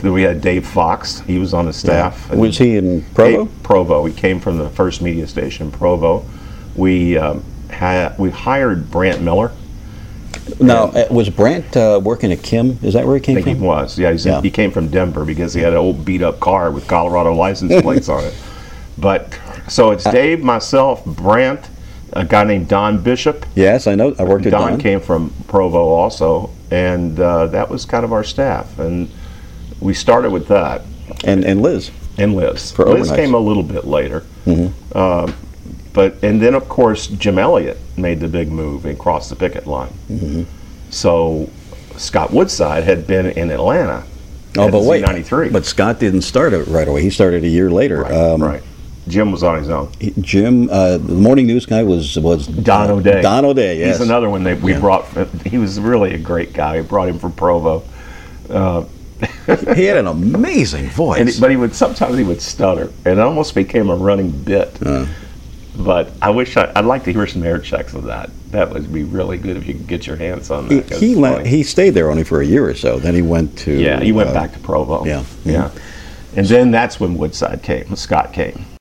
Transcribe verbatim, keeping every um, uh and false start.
Then we had Dave Fox. He was on the staff. Yeah. Was he in Provo? Dave, Provo. He came from the first media station, Provo. We um, had we hired Brant Miller. Now, uh, was Brant uh, working at Kim? Is that where he came I think from? he was. Yeah, he's, Yeah. he came from Denver because he had an old beat-up car with Colorado license plates on it. But so it's Dave, myself, Brant, a guy named Don Bishop. Yes, I know. I worked with Don. Don. Came from Provo also, and uh, that was kind of our staff. And we started with that. And and Liz. And Liz. For Liz overnights. came a little bit later. Mm-hmm. Um, but and then of course Jim Elliott made the big move and crossed the picket line. Mm-hmm. So Scott Woodside had been in Atlanta. Oh, at but wait. ninety-three. But Scott didn't start it right away. He started a year later. Right, Um, right. Jim was on his own. he- Jim, uh, the morning news guy was was Don O'Day. Don O'Day, yes. He's another one that we Yeah. brought. He was really a great guy. We brought him from Provo. Uh, He had an amazing voice. and he- but he would sometimes he would stutter, and it almost became a running bit. Uh. But I wish I, I'd like to hear some air checks of that. That would be really good if you could get your hands on he that. 'cause he, it's le- funny. he stayed there only for a year or so. Then he went to yeah, he went uh, back to Provo. yeah. yeah, and then that's when Woodside came. Scott came.